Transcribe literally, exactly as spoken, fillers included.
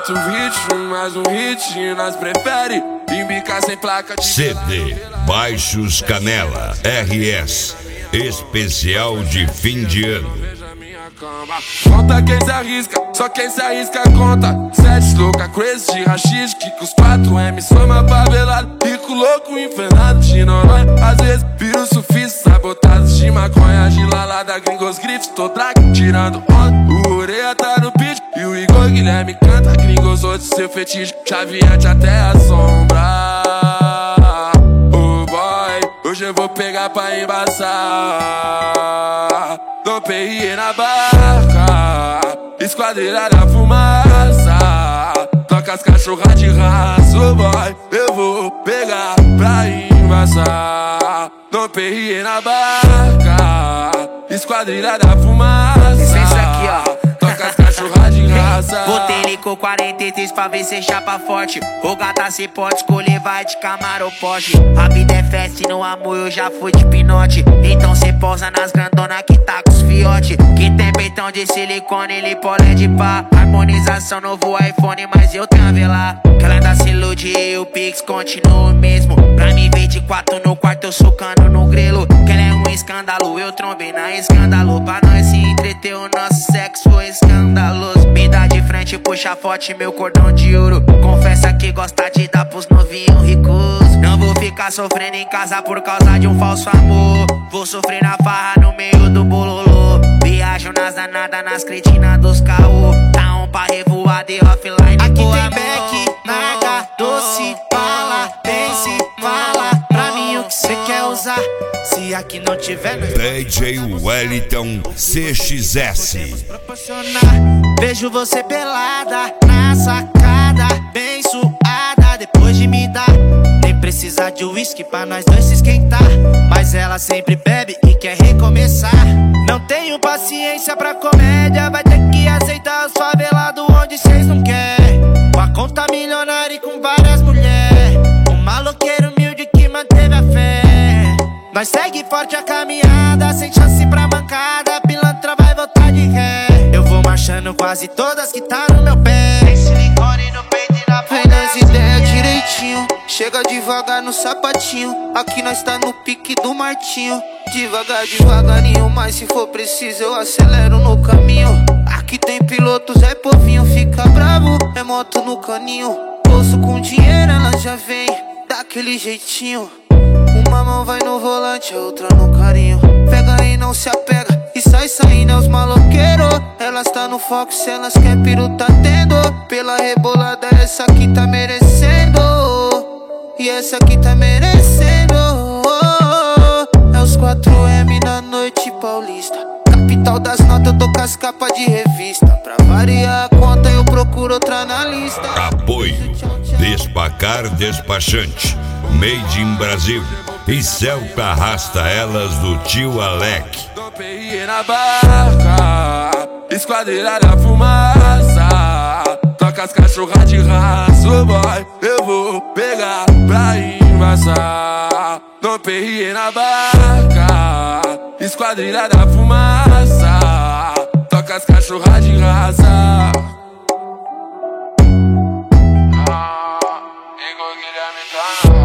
outro ritmo, mais um hit, nós prefere embicar sem placa de C D Baixos Canela R S especial de fim de ano. Conta quem se arrisca, só quem se arrisca conta. Sete louca, crazy de rachis, que com os quatro M soma favelado. Rico louco, infernado de norói. Às vezes viro surfista, sabotados de maconha, de lalada, gringos grifes, tô draco, tirando onda. O Ureia tá no pitch e o Igor Guilherme canta. Gringos outros seu fetiche, chaveante até a sombra. Oh boy, hoje eu vou pegar pra embaçar. Dom P R na barca, esquadrilha da fumaça. Toca as cachorras de raça, oh boy, eu vou pegar pra embaçar. Dom P R na barca, esquadrilha da fumaça. Licença aqui, ó. Toca as cachorras de raça. Botei ele com quarenta e três pra ver se chapa forte. Ô gata, cê pode escolher, vai de Camaro ou Porsche. A vida é festa e no amor eu já fui de pinote. Então cê pousa nas grandona que tá com os fiote. Que tem peitão de silicone, ele pole de pá. Harmonização, novo iPhone, mas eu tenho a velar. Que ela ainda se ilude e o Pix continua o mesmo. Pra mim ver de quatro no quarto eu socando no grelo. Que ela é um escândalo, eu trombei na escândalo. Pra nós se entreter, o nosso sexo foi escandaloso. Me dá de frente, puxa forte, meu cordão de ouro. Confessa que gosta de dar pros novinhos ricos. Não vou ficar sofrendo em casa por causa de um falso amor. Vou sofrer na farra no meio do bololô. Viajo nas danadas, nas cretinas dos caô. Tá um pra revoada e offline. Aqui tem Beck, Naga, Doce, Bala, Pense, Fala pra mim o que cê quer usar. Se aqui não tiver, nós D J Wellington C X S. Vejo você pelada na sacada, bem suada, depois de me dar. Nem precisa de uísque pra nós dois se esquentar. Mas ela sempre bebe e quer recomeçar. Não tenho paciência pra comédia, vai ter que aceitar os favelados onde cês não querem. Com a conta milionária e com várias mulheres. Um maloqueiro humilde que manteve a fé. Nós segue forte a caminhada, sem chance pra mancada. A pilantra vai voltar de ré. Eu vou marchando quase todas que tá no meu pé. Tem silicone no peito e na vem das ideias direitinho, chega devagar no sapatinho. Aqui nós tá no pique do Martinho. Devagar, devagarinho, mas se for preciso eu acelero no caminho. Aqui tem pilotos, é povinho, fica bravo, é moto no caninho. Bolso com dinheiro, ela já vem daquele jeitinho. Uma mão vai no volante, a outra no carinho. Pega e não se apega, e sai saindo é os maloqueiros. Elas tá no foco, se elas quer piru tá tendo. Pela rebolada essa aqui tá merecendo. E essa aqui tá merecendo. É os quatro M na noite paulista. Capital das notas, eu tô com as capas de revista. Pra variar a conta eu procuro outra na lista. Apoio Despacar Despachante, Made in Brasil e Celta Arrasta Elas do tio Alec. Dom P R na barca, esquadrilha da fumaça. Toca as cachorras de raça, oh boy, eu vou pegar pra embaçar. Dom P R na barca, esquadrilha da fumaça. Toca as cachorras de raça. Ah, Igor Guilherme tá